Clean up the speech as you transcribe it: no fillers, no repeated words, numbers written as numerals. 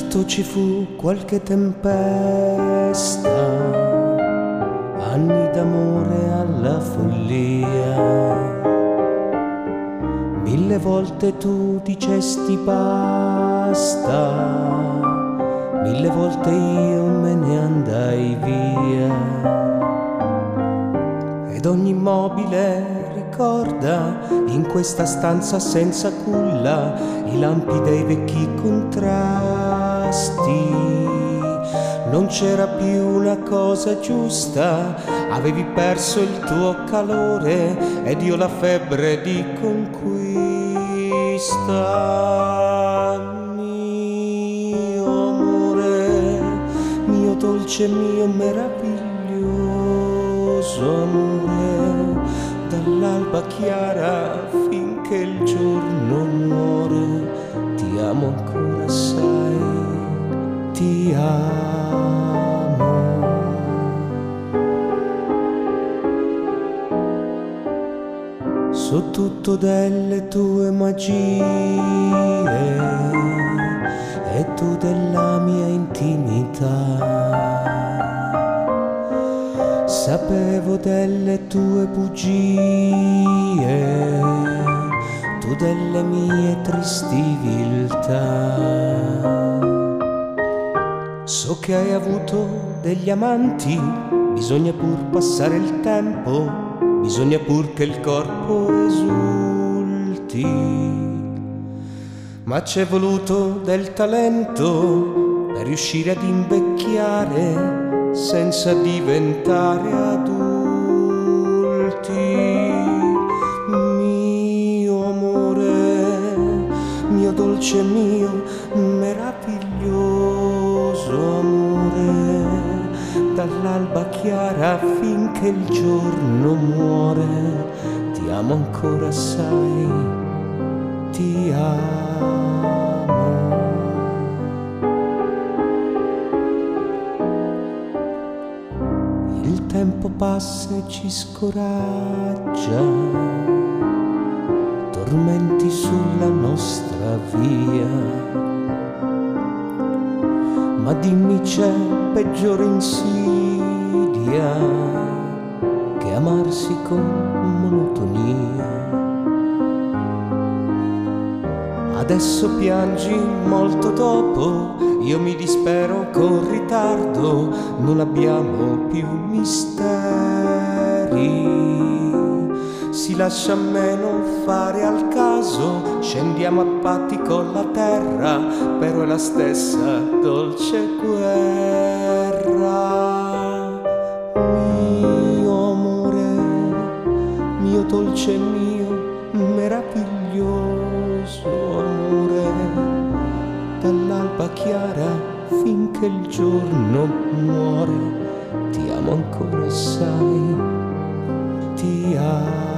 Certo ci fu qualche tempesta, anni d'amore alla follia. 1000 volte tu dicesti basta, 1000 volte io me ne andai via. Ed ogni immobile ricorda in questa stanza senza culla i lampi dei vecchi contrasti. Non c'era più una cosa giusta, avevi perso il tuo calore ed io la febbre di conquista. Mio amore, mio dolce, mio meraviglioso amore, dall'alba chiara finché il giorno muore, ti amo ancora, sai, ti amo. So tutto delle tue magie e tu della mia intimità. Sapevo delle tue bugie, tu delle mie tristi viltà. So che hai avuto degli amanti, bisogna pur passare il tempo, bisogna pur che il corpo esulti. Ma c'è voluto del talento per riuscire ad invecchiare senza diventare adulti. Mio amore, mio dolce, mio meraviglioso amore, dall'alba chiara finché il giorno muore, ti amo ancora, sai, ti amo. Il tempo passa e ci scoraggia, tormenti sulla nostra via, ma dimmi, c'è peggiore insidia che amarsi con monotonia. Adesso piangi molto dopo, io mi dispero con ritardo, non abbiamo più misteri. Si lascia meno fare al caso, scendiamo a patti con la terra, però è la stessa dolce guerra. Mio amore, mio dolce, mio meraviglioso amore, dall'alba chiara finché il giorno muore, ti amo ancora, sai, ti amo.